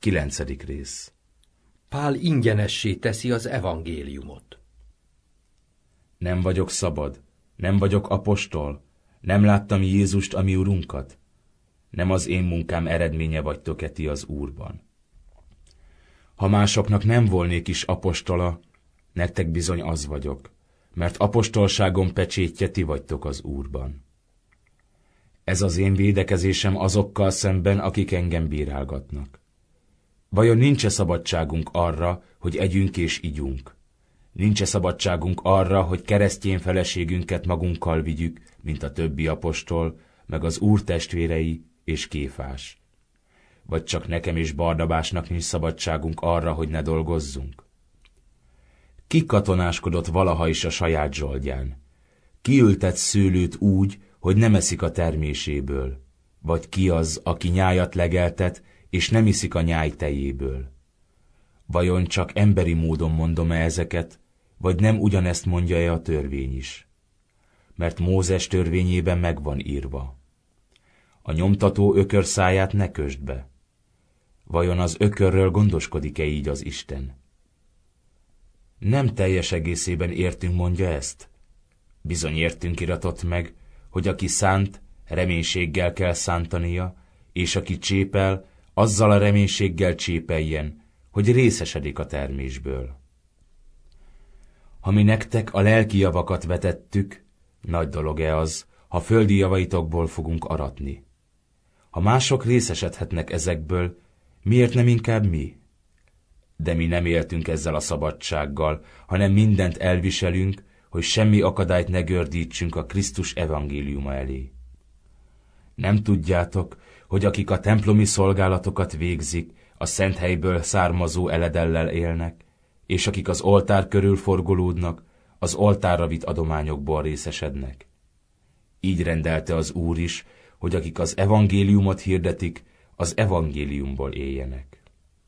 9. rész. Pál ingyenessé teszi az evangéliumot. Nem vagyok szabad, nem vagyok apostol, nem láttam Jézust, a mi Urunkat. Nem az én munkám eredménye vagytok-e ti az Úrban. Ha másoknak nem volnék is apostola, nektek bizony az vagyok, mert apostolságom pecsétje ti vagytok az Úrban. Ez az én védekezésem azokkal szemben, akik engem bírálgatnak. Vajon nincs-e szabadságunk arra, hogy együnk és igyunk? Nincs-e szabadságunk arra, hogy keresztény feleségünket magunkkal vigyük, mint a többi apostol, meg az Úr testvérei és Kéfás? Vagy csak nekem és Barnabásnak nincs szabadságunk arra, hogy ne dolgozzunk? Ki katonáskodott valaha is a saját zsoldján? Ki ültet szőlőt úgy, hogy nem eszik a terméséből? Vagy ki az, aki nyájat legeltet, és nem iszik a nyáj tejéből? Vajon csak emberi módon mondom-e ezeket, vagy nem ugyanezt mondja-e a törvény is? Mert Mózes törvényében meg van írva: a nyomtató ökör száját ne kösd be. Vajon az ökörről gondoskodik-e így az Isten? Nem teljes egészében értünk, mondja ezt? Bizony értünk iratott meg, hogy aki szánt, reménységgel kell szántania, és aki csépel, azzal a reménységgel csépeljen, hogy részesedik a termésből. Ha mi nektek a lelki javakat vetettük, nagy dolog-e az, ha földi javaitokból fogunk aratni? Ha mások részesedhetnek ezekből, miért nem inkább mi? De mi nem éltünk ezzel a szabadsággal, hanem mindent elviselünk, hogy semmi akadályt ne gördítsünk a Krisztus evangéliuma elé. Nem tudjátok, hogy akik a templomi szolgálatokat végzik, a szent helyből származó eledellel élnek, és akik az oltár körül forgolódnak, az oltárra vitt adományokból részesednek? Így rendelte az Úr is, hogy akik az evangéliumot hirdetik, az evangéliumból éljenek.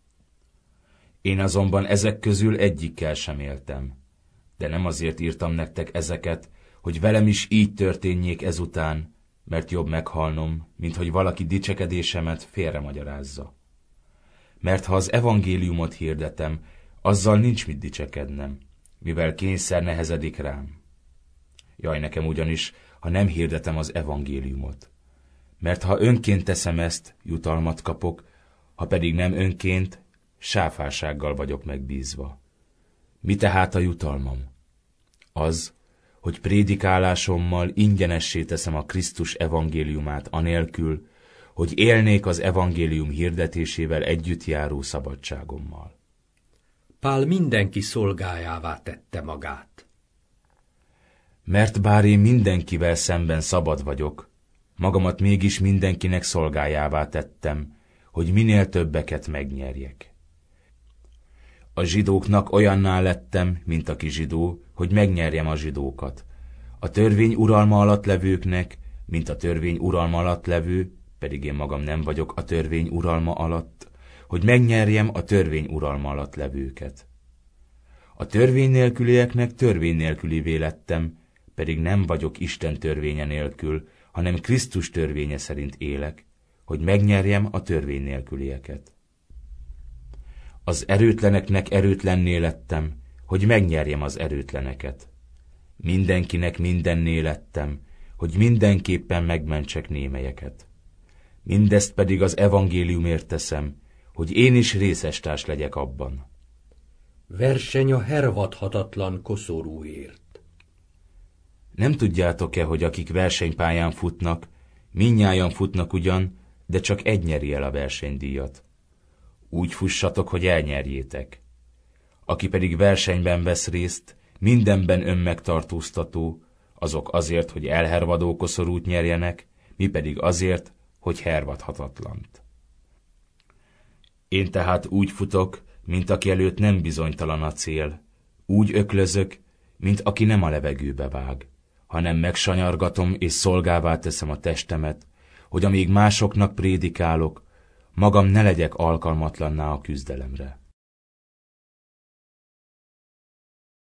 Én azonban ezek közül egyikkel sem éltem, de nem azért írtam nektek ezeket, hogy velem is így történjék ezután, mert jobb meghalnom, mint hogy valaki dicsekedésemet félremagyarázza. Mert ha az evangéliumot hirdetem, azzal nincs mit dicsekednem, mivel kényszer nehezedik rám. Jaj nekem ugyanis, ha nem hirdetem az evangéliumot. Mert ha önként teszem ezt, jutalmat kapok, ha pedig nem önként, sáfársággal vagyok megbízva. Mi tehát a jutalmam? Az, hogy prédikálásommal ingyenessé teszem a Krisztus evangéliumát anélkül, hogy élnék az evangélium hirdetésével együtt járó szabadságommal. Pál mindenki szolgájává tette magát. Mert bár én mindenkivel szemben szabad vagyok, magamat mégis mindenkinek szolgájává tettem, hogy minél többeket megnyerjek. A zsidóknak olyanná lettem, mint aki zsidó, hogy megnyerjem a zsidókat. A törvény uralma alatt levőknek, mint a törvény uralma alatt levő, pedig én magam nem vagyok a törvény uralma alatt, hogy megnyerjem a törvény uralma alatt levőket. A törvény nélkülieknek törvény nélkülivé lettem, pedig nem vagyok Isten törvénye nélkül, hanem Krisztus törvénye szerint élek, hogy megnyerjem a törvény nélkülieket. Az erőtleneknek erőtlenné lettem, hogy megnyerjem az erőtleneket. Mindenkinek mindenné lettem, hogy mindenképpen megmentsek némelyeket. Mindezt pedig az evangéliumért teszem, hogy én is részestárs legyek abban. Verseny a hervadhatatlan koszorúért. Nem tudjátok-e, hogy akik versenypályán futnak, mindnyájan futnak ugyan, de csak egy nyeri el a versenydíjat. Úgy fussatok, hogy elnyerjétek. Aki pedig versenyben vesz részt, mindenben önmegtartóztató, azok azért, hogy elhervadó koszorút nyerjenek, mi pedig azért, hogy hervadhatatlant. Én tehát úgy futok, mint aki előtt nem bizonytalan a cél, úgy öklözök, mint aki nem a levegőbe vág, hanem megsanyargatom és szolgává teszem a testemet, hogy amíg másoknak prédikálok, magam ne legyek alkalmatlanná a küzdelemre.